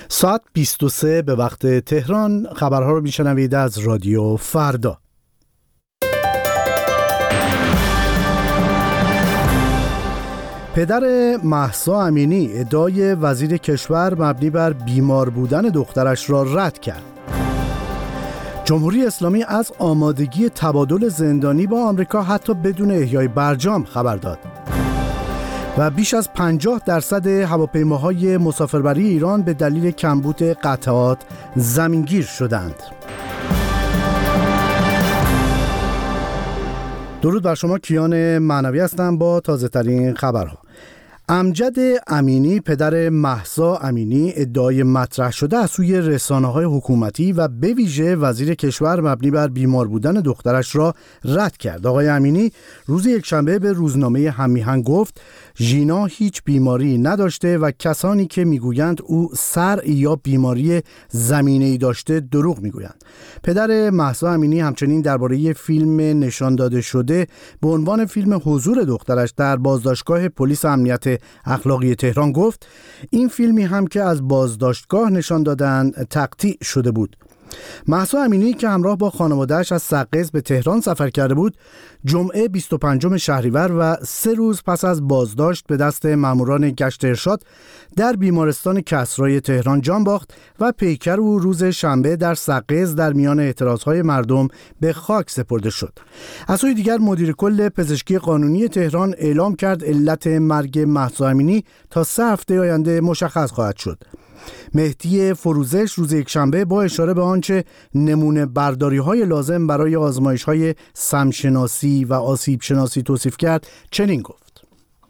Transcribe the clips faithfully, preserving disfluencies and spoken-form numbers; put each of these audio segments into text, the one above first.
ساعت بیست و سه به وقت تهران. خبرها رو میشنوید از رادیو فردا. پدر مهسا امینی ادعای وزیر کشور مبنی بر بیمار بودن دخترش را رد کرد. جمهوری اسلامی از آمادگی تبادل زندانی با آمریکا حتی بدون احیای برجام خبر داد. و بیش از پنجاه درصد هواپیماهای مسافربری ایران به دلیل کمبود قطعات زمینگیر شدند. درود بر شما، کیان معنوی هستم با تازه ترین خبرها. امجد امینی پدر مهسا امینی ادعای مطرح شده از سوی رسانه‌های حکومتی و به ویژه وزیر کشور مبنی بر بیمار بودن دخترش را رد کرد. آقای امینی روز یکشنبه به روزنامه هممیهن گفت ژینا هیچ بیماری نداشته و کسانی که میگویند او سر یا بیماری زمینه‌ای داشته دروغ میگویند. پدر مهسا امینی همچنین درباره فیلم نشان داده شده به عنوان فیلم حضور دخترش در بازداشتگاه پلیس امنیت اخلاقی تهران گفت این فیلمی هم که از بازداشتگاه نشان دادن تقطیع شده بود. مهسا امینی که همراه با خانواده‌اش از سقز به تهران سفر کرده بود، جمعه بیست و پنجم شهریور و سه روز پس از بازداشت به دست ماموران گشت ارشاد در بیمارستان کسرای تهران جان باخت و پیکر او روز شنبه در سقز در میان اعتراضهای مردم به خاک سپرده شد. از سوی دیگر مدیر کل پزشکی قانونی تهران اعلام کرد علت مرگ مهسا امینی تا سه هفته آینده مشخص خواهد شد. مهدی فروزش روز یکشنبه با اشاره به آنچه نمونه برداری های لازم برای آزمایش های سمشناسی و آسیب شناسی توصیف کرد چنین گفت: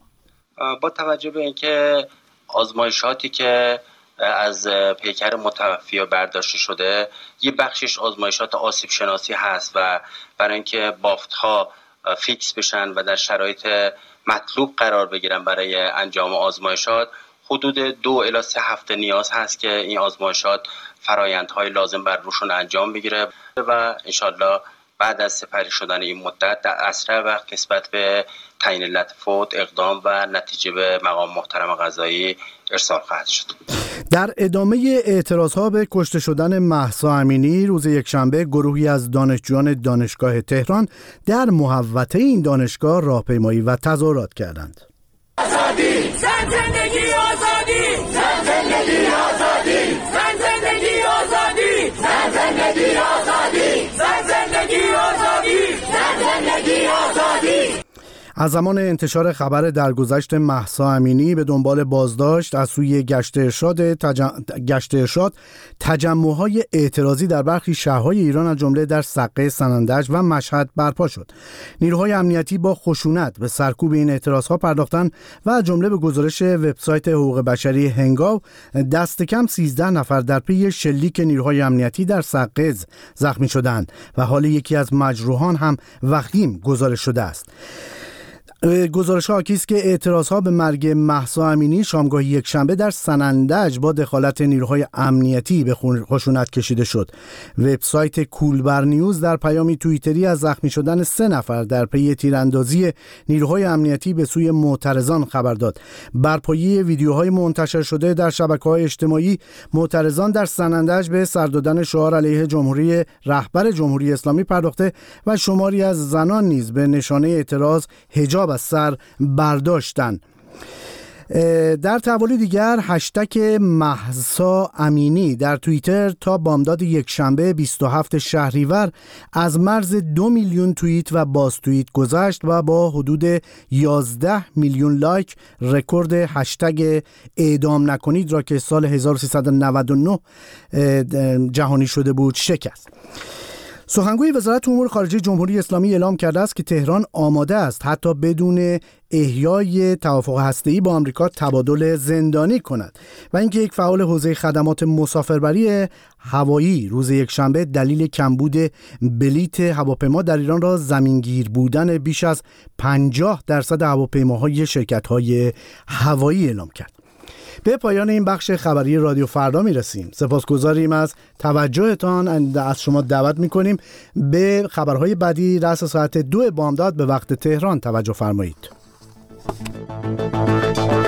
با توجه به اینکه آزمایشاتی که از پیکر متوفی برداشته شده یه بخشش آزمایشات آسیب شناسی هست و برای اینکه بافت ها فیکس بشن و در شرایط مطلوب قرار بگیرن برای انجام آزمایشات حدود دو الی سه هفته نیاز هست که این آزمایشات فرایندهای لازم بر روشون انجام بگیره و انشالله بعد از سپری شدن این مدت در اسرع وقت نسبت به تعیین علت فوت اقدام و نتیجه به مقام محترم قضایی ارسال خواهد شد. در ادامه اعتراضها به کشته شدن مهسا امینی روز یکشنبه گروهی از دانشجویان دانشگاه تهران در محوطه این دانشگاه راهپیمایی و تظاهرات کردند. آزادی، زن زندگی آزادی، زن زندگی آزادی، زن زندگی آزادی، زن زندگی آزادی، زن زندگی آزادی، زن زندگی آزادی. از زمان انتشار خبر درگذشت مهسا امینی به دنبال بازداشت از سوی گشت ارشاد تجم... گشت ارشاد تجمع‌های اعتراضی در برخی شهرهای ایران از جمله در سقه، سنندج و مشهد برپا شد. نیروهای امنیتی با خشونت به سرکوب این اعتراضها پرداختند و از جمله به گزارش وبسایت حقوق بشری هنگاو دست کم سیزده نفر در پی شلیک نیروهای امنیتی در سقه زخمی شدند و حال یکی از مجروحان هم وخیم گزارش شده است. گزارش‌ها حاکی است که اعتراضها به مرگ مهسا امینی شامگاه یکشنبه در سنندج با دخالت نیروهای امنیتی به خشونت کشیده شد. وبسایت کولبر نیوز در پیامی توییتری از زخمی شدن سه نفر در پی تیراندازی نیروهای امنیتی به سوی معترضان خبر داد. بر پایه ویدیوهای منتشر شده در شبکه‌های اجتماعی، معترضان در سنندج به سر دادن شعار علیه جمهوری رهبر جمهوری اسلامی پرداخته و شماری از زنان نیز به نشانه اعتراض حجاب از سر برداشتن. در تحولی دیگر هشتگ مهسا امینی در توییتر تا بامداد یکشنبه بیست و هفتم شهریور از مرز دو میلیون توییت و باز توییت گذشت و با حدود یازده میلیون لایک رکورد هشتگ اعدام نکنید را که سال هزار و سیصد و نود و نه جهانی شده بود شکست. سخنگوی وزارت امور خارجه جمهوری اسلامی اعلام کرده است که تهران آماده است حتی بدون احیای توافق هسته‌ای با آمریکا تبادل زندانی کند و اینکه یک فعال حوزه خدمات مسافربری هوایی روز یکشنبه دلیل کمبود بلیت هواپیما در ایران را زمینگیر بودن بیش از پنجاه درصد هواپیماهای شرکت‌های هوایی اعلام کرد. به پایان این بخش خبری رادیو فردا میرسیم. سپاسگزاریم از توجهتان. از شما دعوت میکنیم به خبرهای بعدی رأس ساعت دو بامداد به وقت تهران توجه فرمایید.